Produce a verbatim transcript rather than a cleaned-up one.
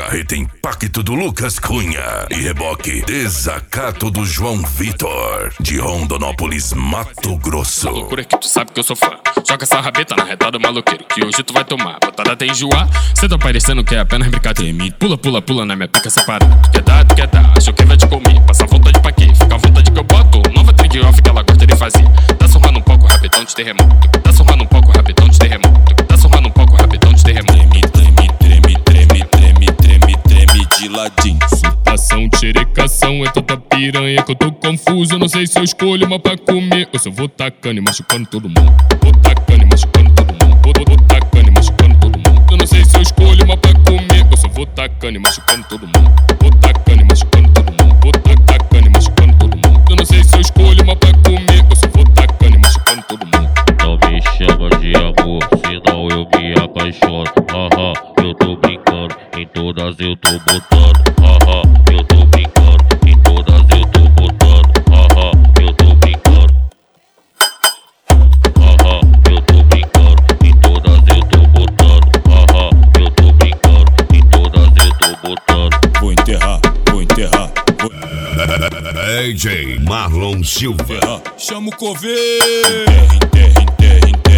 Marreta Impacto do Lucas Cunha e reboque Desacato do João Vitor, de Rondonópolis, Mato Grosso. A loucura é que tu sabe que eu sou fã. Joga essa rabeta na reta do maloqueiro, que hoje tu vai tomar botada até enjoar. Cê tá parecendo que é apenas brincadeira. Pula, pula, pula na minha pica separada. Tu quer dar, tu quer dar, achou que vai te comer. Passa vontade pra quê? Fica à vontade que eu boto. Nova trend off que ela gosta de fazer. Tá surrando um pouco, rabetão de terremoto. Tá surrando um pouco, rabetão de terremoto. Tá surrando um pouco, rabetão de terremoto. Treme, treme, treme, treme, treme, treme de ladinho. Supação, xerecação, é tanta piranha que eu tô confuso. Eu não sei se eu escolho uma pra comer ou se eu vou tacando e machucando todo mundo. Vou tacando e machucando todo mundo. Vou, vou, vou tacando e machucando todo mundo. Eu não sei se eu escolho uma pra comer ou se eu vou tacando e machucando todo mundo. Vou tacando e machucando todo mundo. Vou tacando e machucando todo mundo. Eu não sei se eu escolho uma pra comer ou se eu vou tacando e machucando todo mundo. Não me chama de amor, senão eu me apaixono. Haha, eu tô brincando, em todas eu tô botando. Haha, eu tô brincando, em todas eu tô botando. Haha, eu tô brincando. Haha, eu tô brincando, em todas eu tô botando. Haha, eu tô brincando, em todas eu tô botando. Vou enterrar, vou enterrar. Vou... D J Marlon Silva. Chama o coveiro. Enterra, enterra, enterra, enterra.